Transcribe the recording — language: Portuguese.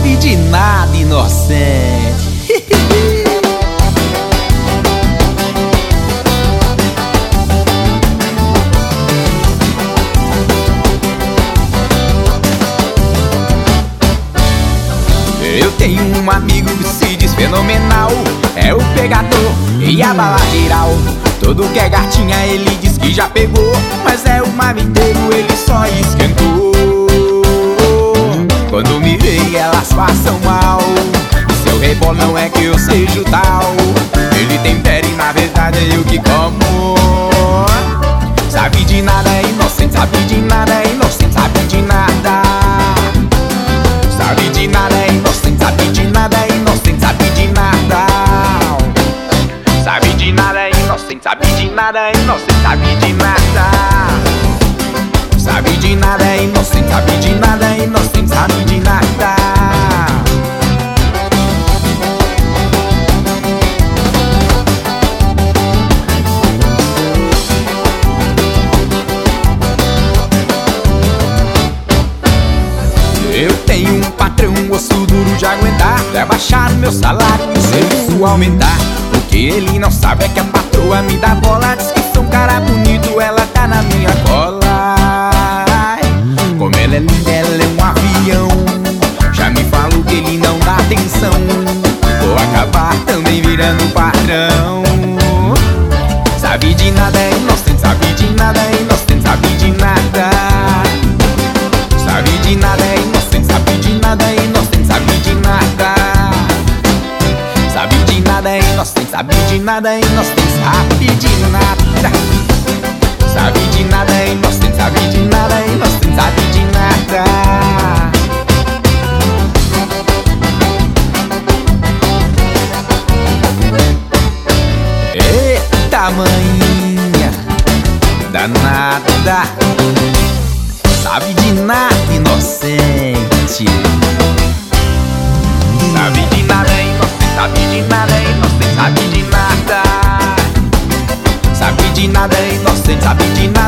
sabe de nada, inocente. Eu tenho um amigo que se diz fenomenal, é o pegador e a bala geral. Todo que é gatinha ele diz que já pegou, mas é o marmiteiro, ele só esquentou. Quando me veem elas passam mal, seu rebola não é que eu seja o tal. Ele tempera e na verdade é eu que como. Sabe de nada, é inocente, sabe de nada, é inocente, sabe de nada. Sabe de nada, é inocente, sabe de nada, é inocente, sabe de nada. Sabe de nada, é inocente, sabe de nada, é inocente, sabe de nada. Sabe de nada, é inocente, sabe de nada, é inocente, sabe de nada. Eu tenho um patrão, osso duro de aguentar. Vai baixar o meu salário e o serviço aumentar. O que ele não sabe é que a patroa me dá bola. Diz que sou um cara bonito, ela tá na minha cola. Como ela é linda, ela é um avião. Já me falou que ele não dá atenção. Vou acabar também virando patrão. Sabe de nada, é inocente, sabe de nada, é inocente, sabe de nada. Sabe de nada, é inocente, sabe de nada, é inocente, sabe de nada. Sabe de nada, é inocente, sabe de nada, é inocente, sabe de nada. Sabe de nada, é inocente, sabe de nada, é inocente, sabe de nada. Eita manhinha danada. Sabe de nada, inocente. Sabe de nada, é inocente, sabe de nada, é inocente, sabe de nada. Sabe de nada, é inocente, sabe de nada.